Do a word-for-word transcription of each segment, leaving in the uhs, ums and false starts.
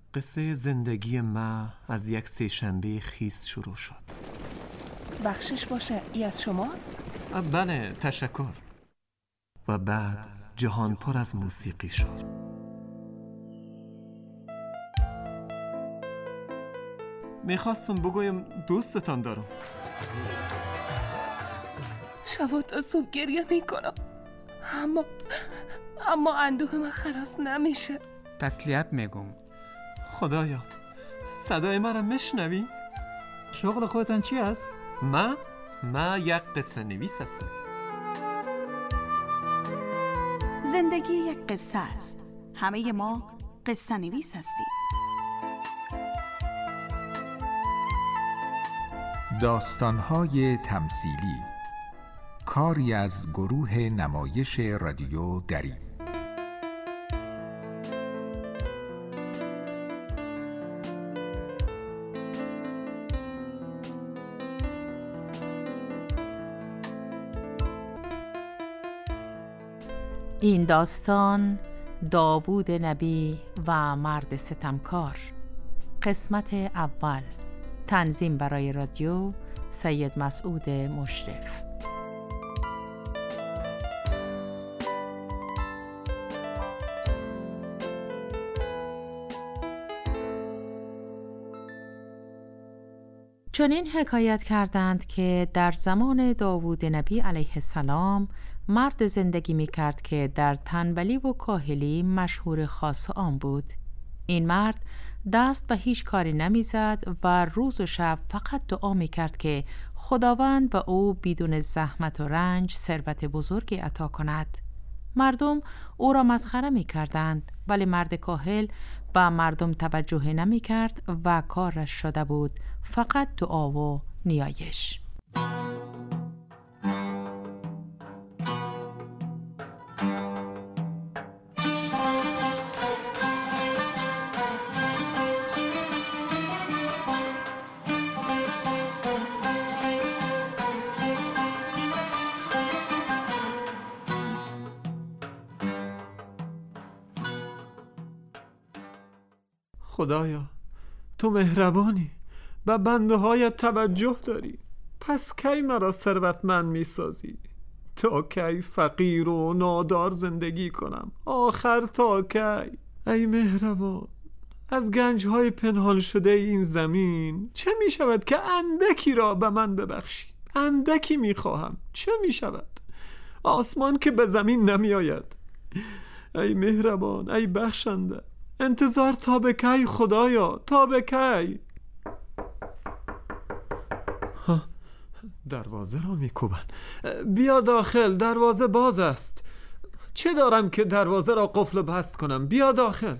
قصه زندگی ما از یک سه‌شنبه خیس شروع شد. بخشش باشه، ای از شماست؟ بله، تشکر. و بعد جهان پر از موسیقی شد. میخواستم بگویم دوستتان دارم. شب تا صبح گریه میکنم، اما اما اندوه من خلاص نمیشه. تسلیت میگم. خدایا، صدای من را میشنوی؟ شغل خودتان چی است؟ ما؟ ما یک قصه نویس هستم. زندگی یک قصه است. همه ما قصه نویس هستیم. داستان‌های تمثیلی، کاری از گروه نمایش رادیو دری. این داستان داوود نبی و مرد ستمکار، قسمت اول. تنظیم برای رادیو سید مسعود مشرف. چنین حکایت کردند که در زمان داوود نبی علیه السلام مرد زندگی می کرد که در تنبلی و کاهلی مشهور خاص آن بود. این مرد دست به هیچ کاری نمی زد و روز و شب فقط دعا می کرد که خداوند به او بدون زحمت و رنج ثروت بزرگی عطا کند. مردم او را مسخره می کردند، ولی مرد کاهل به مردم توجه نمی کرد و کارش شده بود فقط دعا و نیایش. خدایا، تو مهربانی، به بنده هایت توجه داری. پس کی مرا ثروتمند میسازی؟ تا کی فقیر و نادار زندگی کنم؟ آخر تا کی؟ ای مهربان، از گنج‌های پنهان شده این زمین چه می شود که اندکی را به من ببخشی؟ اندکی می خواهم، چه می شود؟ آسمان که به زمین نمی آید. ای مهربان، ای بخشنده، انتظار تا به کی خدایا؟ تا به کی؟ دروازه را میکوبن. بیا داخل، دروازه باز است. چه دارم که دروازه را قفل و بست کنم؟ بیا داخل.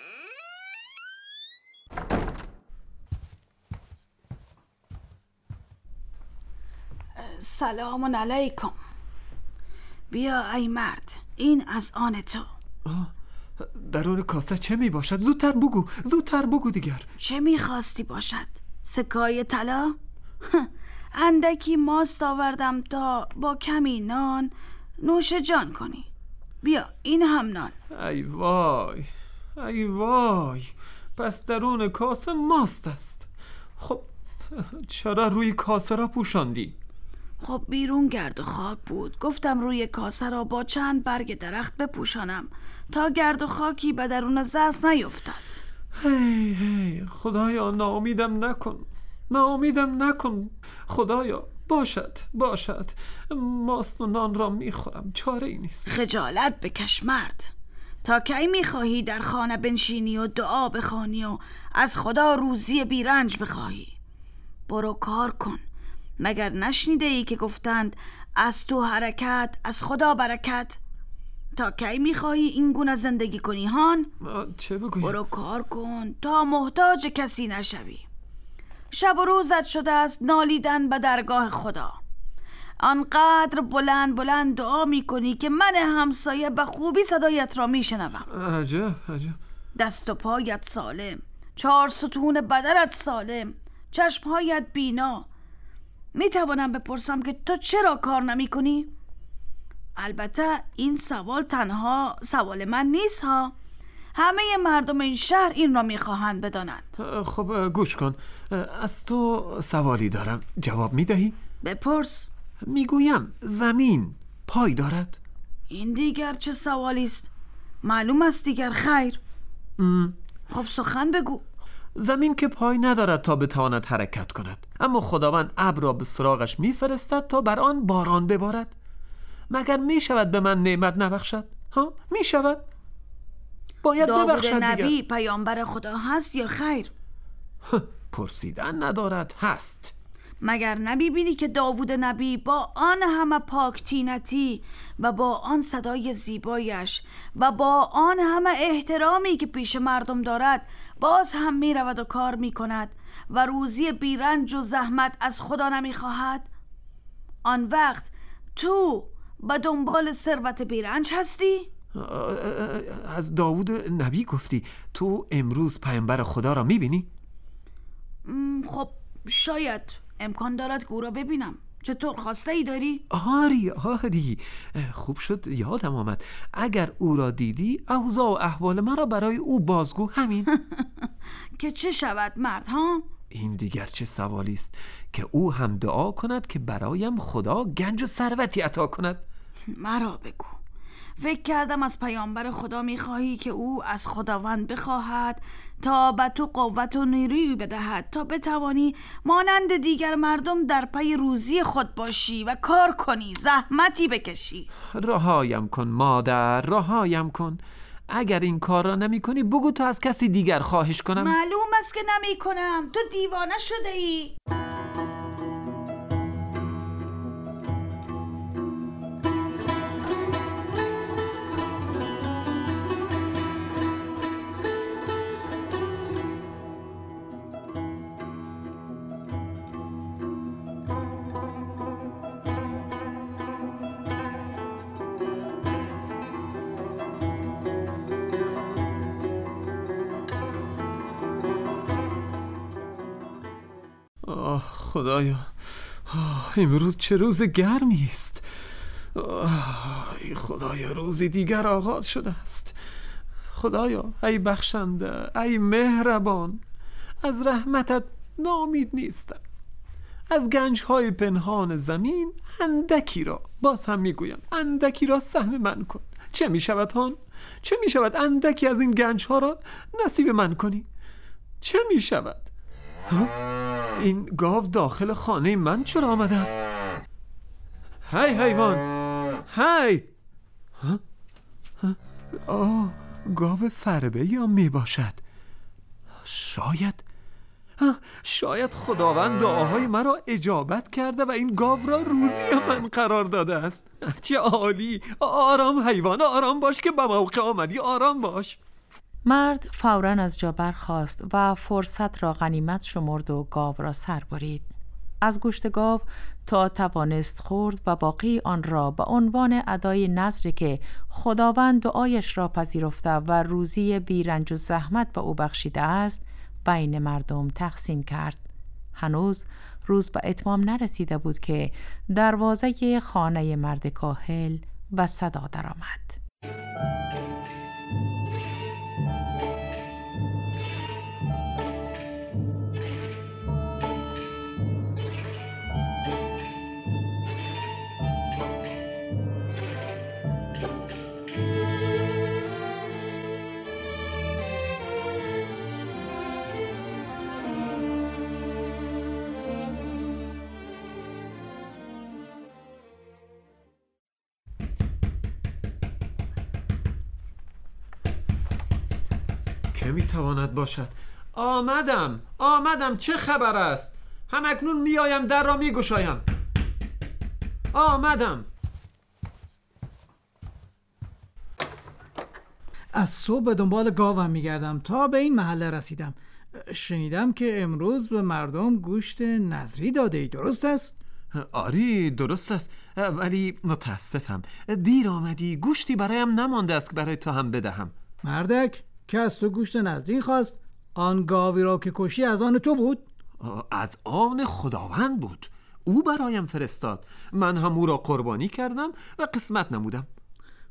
سلام علیکم. بیا ای مرد، این از آن تو. درون کاسه چه می باشد؟ زودتر بگو، زودتر بگو دیگر. چه می خواستی باشد؟ سکای طلا؟ اندکی ماست آوردم تا با کمی نان نوش جان کنی. بیا این هم نان. ای وای، ای وای، پس درون کاسه ماست است. خب چرا روی کاسه را پوشاندی؟ خب بیرون گرد و خاک بود، گفتم روی کاسه را با چند برگ درخت بپوشانم تا گرد و خاکی به درون ظرف نیفتد. هی هی خدایا، ناامیدم نکن، ناامیدم نکن خدایا. باشد باشد، ماست و نان را میخورم، چاره ای نیست. خجالت بکش مرد. تا کی میخواهی در خانه بنشینی و دعا بخوانی و از خدا روزی بیرنج بخواهی؟ برو کار کن. مگر نشنیده ای که گفتند از تو حرکت از خدا برکت؟ تا کی میخواهی این گونه زندگی کنی هان؟ چه بگویم؟ برو کار کن تا محتاج کسی نشوی. شب و روزت شده است نالیدن به درگاه خدا. آنقدر بلند بلند دعا میکنی که من همسایه به خوبی صدایت را میشنوم. عجب عجب. دست و پایت سالم، چهار ستون بدنت سالم، چشمهایت بینا. میتوانم بپرسم که تو چرا کار نمی کنی؟ البته این سوال تنها سوال من نیست ها. همه مردم این شهر این را میخواهند بدانند. خب گوش کن، از تو سوالی دارم، جواب میدهی؟ بپرس. میگویم زمین پای دارد؟ این دیگر چه سوالی است؟ معلوم است دیگر خیر. ام. خب سخن بگو. زمین که پای ندارد تا بتواند حرکت کند، اما خداوند ابر را به سراغش میفرستد تا بر آن باران ببارد. مگر می شود به من نعمت نبخشد؟ ها؟ می شود؟ باید ببخشد دیگر. داوود نبی پیامبر خدا هست یا خیر؟ پرسیدن ندارد، هست. مگر نبی بینی که داوود نبی با آن همه پاک تینتی و با آن صدای زیبایش و با آن همه احترامی که پیش مردم دارد باز هم می رود و کار می کند و روزی بیرنج و زحمت از خدا نمی خواهد؟ آن وقت تو با دنبال ثروت بیرنج هستی؟ از داوود نبی گفتی. تو امروز پیامبر خدا را می بینی؟ خب شاید امکان دارد که او را ببینم. چطور، خواسته ای داری؟ آری آری خوب شد یادم آمد. اگر او را دیدی اوضاع و احوال مرا برای او بازگو. همین. که چه شود مرد ها؟ این دیگر چه سوالی است که او هم دعا کند که برایم خدا گنج و ثروتی عطا کند. مرا بگو، فکر کردم از پیامبر خدا میخواهی که او از خداوند بخواهد تا به تو قوت و نیروی بدهد تا بتوانی مانند دیگر مردم در پی روزی خود باشی و کار کنی، زحمتی بکشی. رهایم کن مادر، رهایم کن. اگر این کار را نمی کنی بگو تا از کسی دیگر خواهش کنم. معلوم است که نمی کنم. تو دیوانه شده ای. آه خدایا، آه امروز چه روز گرمی است. ای خدایا، روزی دیگر آغاز شده است. خدایا ای بخشنده، ای مهربان، از رحمتت ناامید نیستم. از گنج‌های پنهان زمین اندکی را، باز هم میگویم اندکی را سهم من کن. چه میشود هان؟ چه میشود اندکی از این گنج‌ها را نصیب من کنی؟ چه میشود؟ این گاو داخل خانه من چرا آمده است؟ هی حیوان، هی! آه، گاو فربه یا می باشد. شاید شاید خداوند دعاهای مرا اجابت کرده و این گاو را روزی من قرار داده است. چه عالی! آرام حیوان، آرام باش که به موقع آمدی، آرام باش. مرد فوراً از جا برخاست و فرصت را غنیمت شمرد و گاو را سر برید. از گوشت گاو تا توانست خورد و باقی آن را به عنوان ادای نذری که خداوند دعایش را پذیرفته و روزی بیرنج و زحمت به او بخشیده است بین مردم تقسیم کرد. هنوز روز به اتمام نرسیده بود که دروازه خانه مرد کاهل و صدا درآمد. که میتواند باشد؟ آمدم آمدم چه خبر است؟ همکنون میایم، در را میگشایم. آمدم. از صبح به دنبال گاوم میگردم تا به این محله رسیدم. شنیدم که امروز به مردم گوشت نذری داده ای، درست است؟ آری درست است، ولی متاسفم دیر آمدی. گوشتی برایم نمانده است که برای تو هم بدهم. مردک که از تو گوشت نذری خواست، آن گاوی را که کشی از آن تو بود؟ از آن خداوند بود. او برایم فرستاد، من هم او را قربانی کردم و قسمت نمودم.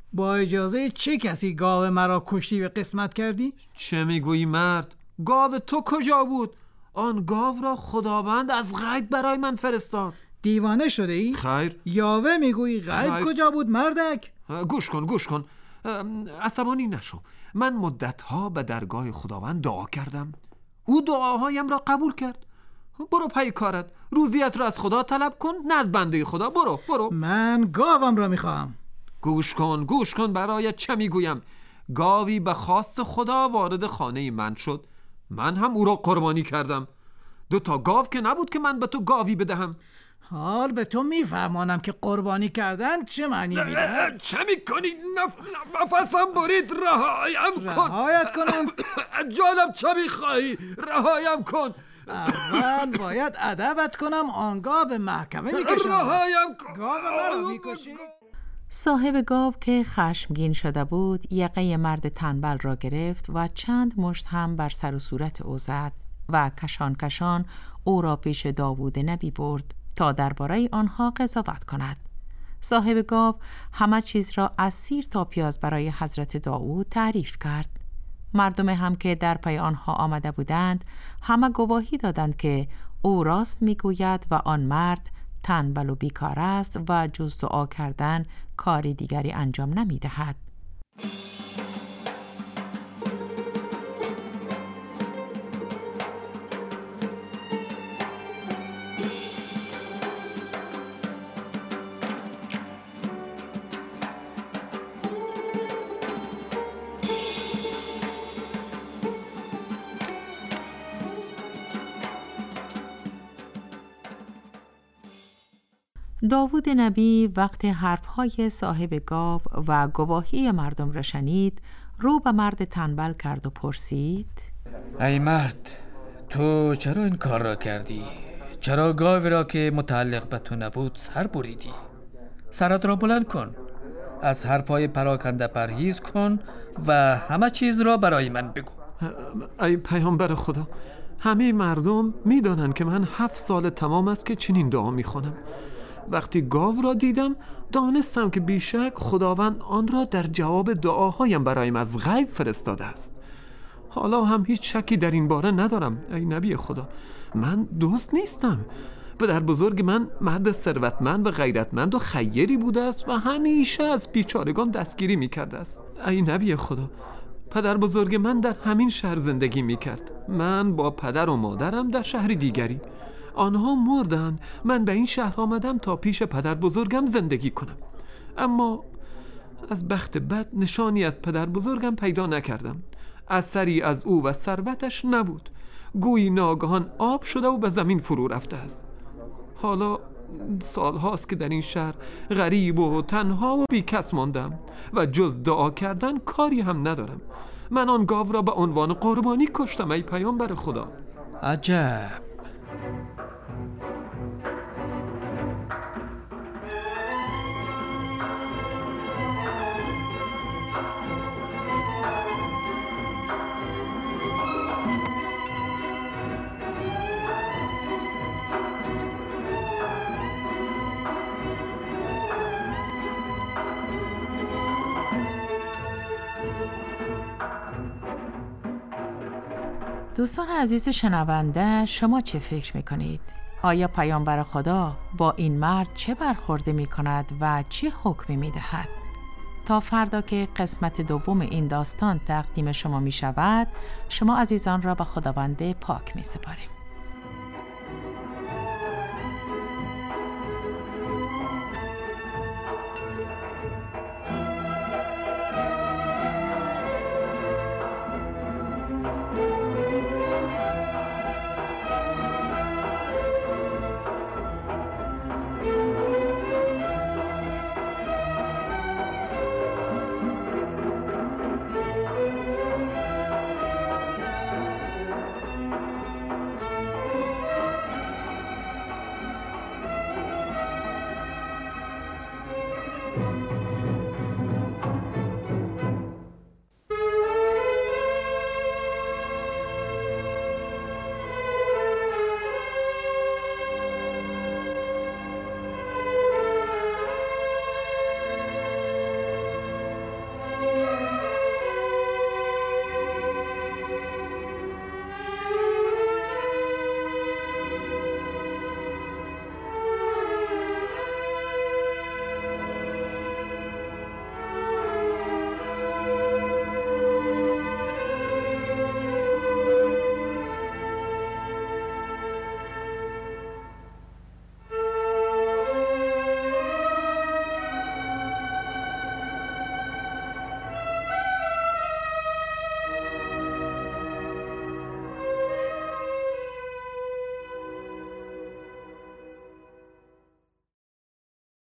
با اجازه چه کسی گاو مرا کشتی و قسمت کردی؟ چه میگویی مرد؟ گاو تو کجا بود؟ آن گاو را خداوند از غیب برای من فرستاد. دیوانه شده ای؟ خیر. یاوه میگویی غیب خیر. کجا بود مردک؟ گوش کن گوش کن عصبانی نشو. من مدتها به درگاه خداوند دعا کردم، او دعاهایم را قبول کرد. برو پی کارت، روزیت را از خدا طلب کن، نه از بنده خدا. برو برو. من گاوم را میخواهم. گوش کن گوش کن برایت چه میگویم. گاوی به خواست خدا وارد خانه من شد، من هم او را قربانی کردم. دو تا گاو که نبود که من به تو گاوی بدهم. حال به تو میفهمانم که قربانی کردن چه معنی میده. چه میکنی؟ نف... نفسم برید، رهایم کن. رهایت کنم؟ جانم چه میخواهی؟ رهایم کن. اول باید ادبت کنم، آنگاه به محکمه میکشم. رهایم کن. گاو مرا میکشی؟ صاحب گاو که خشمگین شده بود یقه مرد تنبل را گرفت و چند مشت هم بر سر و صورت او زد و کشان کشان او را پیش داوود نبی برد تا درباره آنها قضاوت کند. صاحب گاو همه چیز را از سیر تا پیاز برای حضرت داوود تعریف کرد. مردم هم که در پی آنها آمده بودند همه گواهی دادند که او راست میگوید و آن مرد تنبل و بیکار است و جز دعا کردن کاری دیگری انجام نمیدهد. داوود نبی وقت حرفهای صاحب گاو و گواهی مردم را شنید، رو به مرد تنبل کرد و پرسید: ای مرد، تو چرا این کار را کردی؟ چرا گاوی را که متعلق به تو نبود سر بریدی؟ سرت را بلند کن، از حرفهای پراکنده پرهیز کن و همه چیز را برای من بگو. ای پیامبر خدا، همه مردم میدانند که من هفت سال تمام است که چنین دعا میخوانم. وقتی گاو را دیدم دانستم که بیشک خداوند آن را در جواب دعاهایم برایم از غیب فرستاده است. حالا هم هیچ شکی در این باره ندارم. ای نبی خدا، من دزد نیستم. پدر بزرگ من مرد ثروتمند و غیرتمند و خیری بوده است و همیشه از بیچارگان دستگیری میکرده است. ای نبی خدا، پدر بزرگ من در همین شهر زندگی میکرد، من با پدر و مادرم در شهر دیگری. آنها مردن، من به این شهر آمدم تا پیش پدر بزرگم زندگی کنم. اما از بخت بد نشانی از پدر بزرگم پیدا نکردم. اثری از او و ثروتش نبود. گویی ناگهان آب شده و به زمین فرو رفته است. حالا سال هاست که در این شهر غریب و تنها و بی کس ماندم و جز دعا کردن کاری هم ندارم. من آن گاو را به عنوان قربانی کشتم. ای پیامبر خدا. عجب. دوستان عزیز شنونده، شما چه فکر میکنید؟ آیا پیامبر خدا با این مرد چه برخورده میکند و چه حکمی میدهد؟ تا فردا که قسمت دوم این داستان تقدیم شما میشود، شما عزیزان را به خداوند پاک میسپاریم.